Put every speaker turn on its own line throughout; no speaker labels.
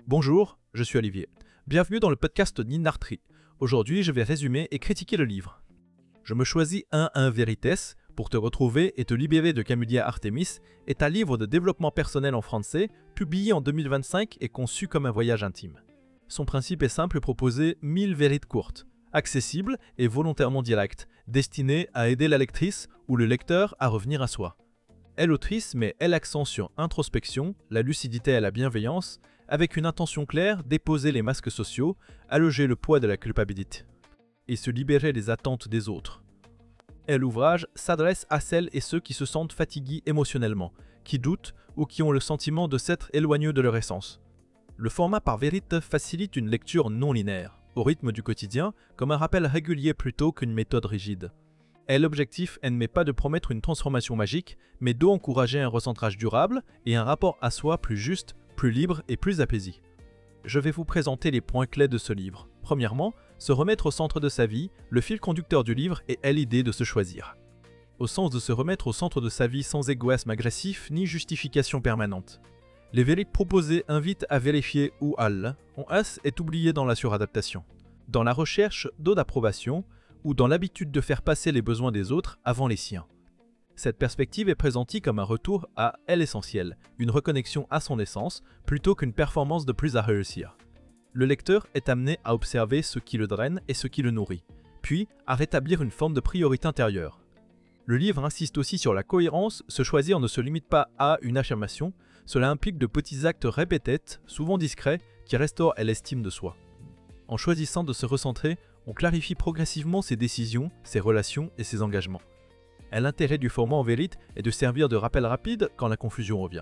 Bonjour, je suis Olivier. Bienvenue dans le podcast Ninartri. Aujourd'hui, je vais résumer et critiquer le livre. Je me choisis un Veritas pour te retrouver et te libérer de Camudia Artemis est un livre de développement personnel en français, publié en 2025 et conçu comme un voyage intime. Son principe est simple et proposer 1000 vérités courtes, accessibles et volontairement directes, destinées à aider la lectrice ou le lecteur à revenir à soi. L'autrice met l'accent sur introspection, la lucidité et la bienveillance, avec une intention claire, déposer les masques sociaux, alléger le poids de la culpabilité et se libérer des attentes des autres. L'ouvrage s'adresse à celles et ceux qui se sentent fatigués émotionnellement, qui doutent ou qui ont le sentiment de s'être éloignés de leur essence. Le format par vérité facilite une lecture non linéaire, au rythme du quotidien, comme un rappel régulier plutôt qu'une méthode rigide. L'objectif n'est pas de promettre une transformation magique, mais d'encourager un recentrage durable et un rapport à soi plus juste, plus libre et plus apaisé. Je vais vous présenter les points clés de ce livre. Premièrement, se remettre au centre de sa vie, le fil conducteur du livre est l'idée de se choisir. Au sens de se remettre au centre de sa vie sans égoïsme agressif ni justification permanente. Les vérités proposées invitent à vérifier où elle, en S, est oublié dans la suradaptation, dans la recherche d'approbation ou dans l'habitude de faire passer les besoins des autres avant les siens. Cette perspective est présentée comme un retour à l'essentiel, une reconnexion à son essence, plutôt qu'une performance de plus à réussir. Le lecteur est amené à observer ce qui le draine et ce qui le nourrit, puis à rétablir une forme de priorité intérieure. Le livre insiste aussi sur la cohérence, se choisir ne se limite pas à une affirmation, cela implique de petits actes répétés, souvent discrets, qui restaurent l'estime de soi. En choisissant de se recentrer, on clarifie progressivement ses décisions, ses relations et ses engagements. L'intérêt du format en vérité est de servir de rappel rapide quand la confusion revient.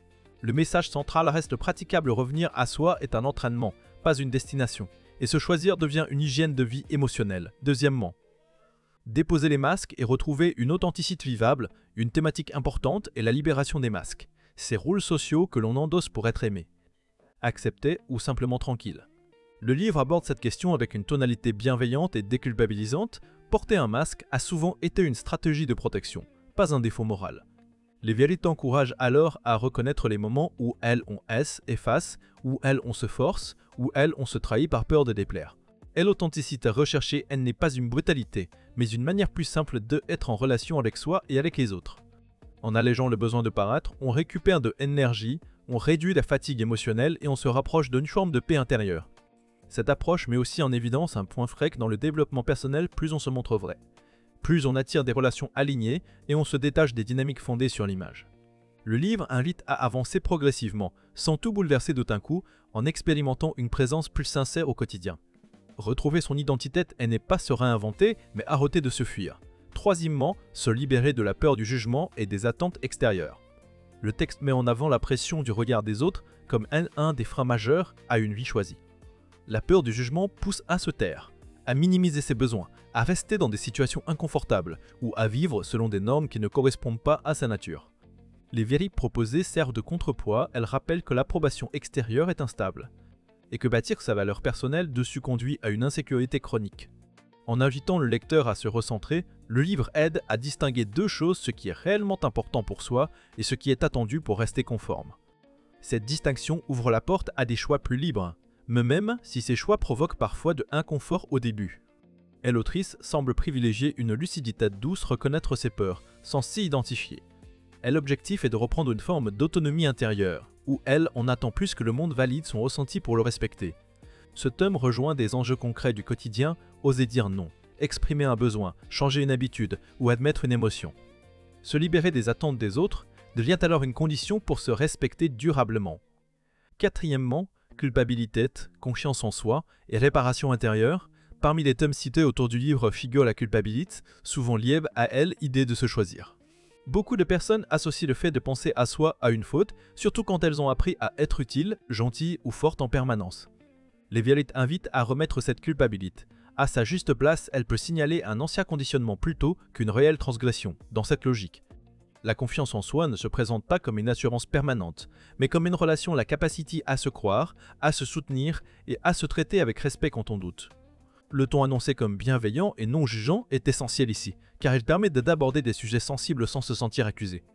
Le message central reste praticable, revenir à soi est un entraînement, pas une destination, et se choisir devient une hygiène de vie émotionnelle. Deuxièmement, déposer les masques et retrouver une authenticité vivable, une thématique importante est la libération des masques, ces rôles sociaux que l'on endosse pour être aimé, accepté ou simplement tranquille. Le livre aborde cette question avec une tonalité bienveillante et déculpabilisante. Porter un masque a souvent été une stratégie de protection, pas un défaut moral. Les vérités encouragent alors à reconnaître les moments où on efface, où on se force, où on se trahit par peur de déplaire. L'authenticité recherchée, elle n'est pas une brutalité, mais une manière plus simple d'être en relation avec soi et avec les autres. En allégeant le besoin de paraître, on récupère de l'énergie, on réduit la fatigue émotionnelle et on se rapproche d'une forme de paix intérieure. Cette approche met aussi en évidence un point frais que dans le développement personnel, plus on se montre vrai. Plus on attire des relations alignées et on se détache des dynamiques fondées sur l'image. Le livre invite à avancer progressivement, sans tout bouleverser d'un coup, en expérimentant une présence plus sincère au quotidien. Retrouver son identité n'est pas se réinventer, mais arrêter de se fuir. Troisièmement, se libérer de la peur du jugement et des attentes extérieures. Le texte met en avant la pression du regard des autres comme un des freins majeurs à une vie choisie. La peur du jugement pousse à se taire, à minimiser ses besoins, à rester dans des situations inconfortables ou à vivre selon des normes qui ne correspondent pas à sa nature. Les vérités proposées servent de contrepoids, elles rappellent que l'approbation extérieure est instable et que bâtir sa valeur personnelle dessus conduit à une insécurité chronique. En invitant le lecteur à se recentrer, le livre aide à distinguer deux choses, ce qui est réellement important pour soi et ce qui est attendu pour rester conforme. Cette distinction ouvre la porte à des choix plus libres, même si ces choix provoquent parfois de l'inconfort au début. L'autrice semble privilégier une lucidité douce, reconnaître ses peurs, sans s'y identifier. L'objectif est de reprendre une forme d'autonomie intérieure, où on attend plus que le monde valide son ressenti pour le respecter. Ce tome rejoint des enjeux concrets du quotidien, oser dire non, exprimer un besoin, changer une habitude ou admettre une émotion. Se libérer des attentes des autres devient alors une condition pour se respecter durablement. Quatrièmement, culpabilité, confiance en soi et réparation intérieure. Parmi les thèmes cités autour du livre figure la culpabilité, souvent liée à l'idée de se choisir. Beaucoup de personnes associent le fait de penser à soi à une faute, surtout quand elles ont appris à être utiles, gentilles ou fortes en permanence. Les vérités invitent à remettre cette culpabilité. À sa juste place, elle peut signaler un ancien conditionnement plutôt qu'une réelle transgression, dans cette logique. La confiance en soi ne se présente pas comme une assurance permanente, mais comme une relation, la capacité à se croire, à se soutenir et à se traiter avec respect quand on doute. Le ton annoncé comme bienveillant et non jugeant est essentiel ici, car il permet d'aborder des sujets sensibles sans se sentir accusé.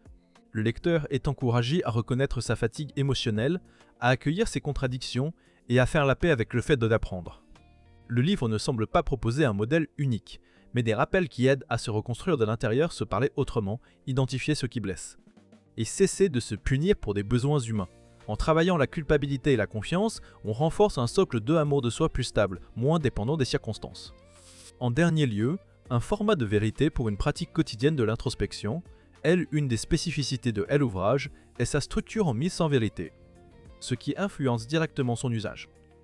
Le lecteur est encouragé à reconnaître sa fatigue émotionnelle, à accueillir ses contradictions et à faire la paix avec le fait d'apprendre. Le livre ne semble pas proposer un modèle unique, mais des rappels qui aident à se reconstruire de l'intérieur, se parler autrement, identifier ce qui blesse. Et cesser de se punir pour des besoins humains. En travaillant la culpabilité et la confiance, on renforce un socle d'amour de soi plus stable, moins dépendant des circonstances. En dernier lieu, un format de vérité pour une pratique quotidienne de l'introspection. Une des spécificités de l'ouvrage est sa structure en 1100 vérités, ce qui influence directement son usage.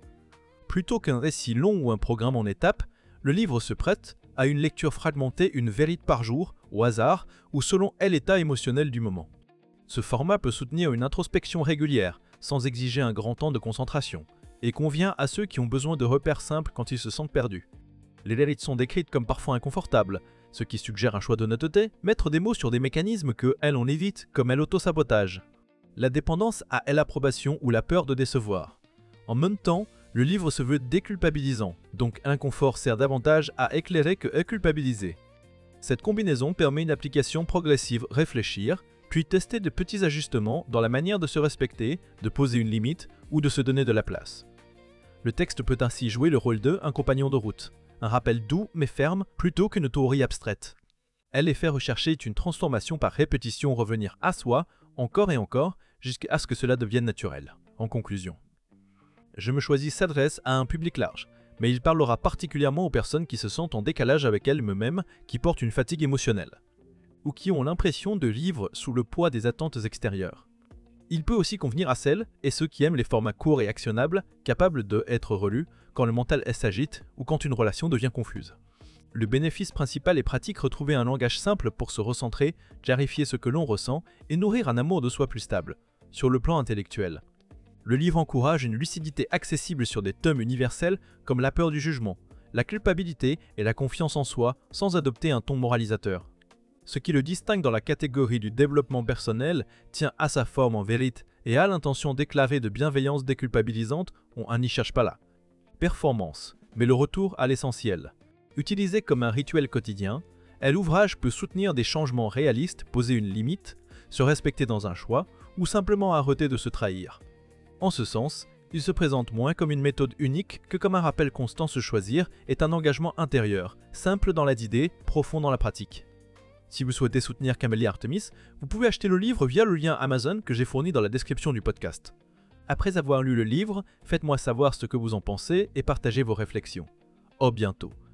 Plutôt qu'un récit long ou un programme en étapes, le livre se prête à une lecture fragmentée, une vérité par jour, au hasard, ou selon l'état émotionnel du moment. Ce format peut soutenir une introspection régulière, sans exiger un grand temps de concentration, et convient à ceux qui ont besoin de repères simples quand ils se sentent perdus. Les vérités sont décrites comme parfois inconfortables, ce qui suggère un choix de honnêteté, mettre des mots sur des mécanismes que on évite, comme l'autosabotage, la dépendance à l'approbation ou la peur de décevoir. En même temps, le livre se veut déculpabilisant, donc l'inconfort sert davantage à éclairer que à culpabiliser. Cette combinaison permet une application progressive, réfléchir, puis tester de petits ajustements dans la manière de se respecter, de poser une limite ou de se donner de la place. Le texte peut ainsi jouer le rôle de un compagnon de route, un rappel doux mais ferme plutôt qu'une théorie abstraite. L'effet recherché est une transformation par répétition, revenir à soi, encore et encore, jusqu'à ce que cela devienne naturel. En conclusion, Je me choisis s'adresse à un public large, mais il parlera particulièrement aux personnes qui se sentent en décalage avec elles-mêmes, qui portent une fatigue émotionnelle, ou qui ont l'impression de vivre sous le poids des attentes extérieures. Il peut aussi convenir à celles et ceux qui aiment les formats courts et actionnables, capables d'être relus quand le mental s'agite ou quand une relation devient confuse. Le bénéfice principal est pratique, retrouver un langage simple pour se recentrer, clarifier ce que l'on ressent et nourrir un amour de soi plus stable. Sur le plan intellectuel, le livre encourage une lucidité accessible sur des thèmes universels comme la peur du jugement, la culpabilité et la confiance en soi sans adopter un ton moralisateur. Ce qui le distingue dans la catégorie du développement personnel tient à sa forme en vérité et à l'intention déclarée de bienveillance déculpabilisante, on n'y cherche pas là. Performance, mais le retour à l'essentiel. Utilisé comme un rituel quotidien, l'ouvrage peut soutenir des changements réalistes, poser une limite, se respecter dans un choix ou simplement arrêter de se trahir. En ce sens, il se présente moins comme une méthode unique que comme un rappel constant. Se choisir est un engagement intérieur, simple dans l'idée, profond dans la pratique. Si vous souhaitez soutenir Camélia Artemis, vous pouvez acheter le livre via le lien Amazon que j'ai fourni dans la description du podcast. Après avoir lu le livre, faites-moi savoir ce que vous en pensez et partagez vos réflexions. À bientôt.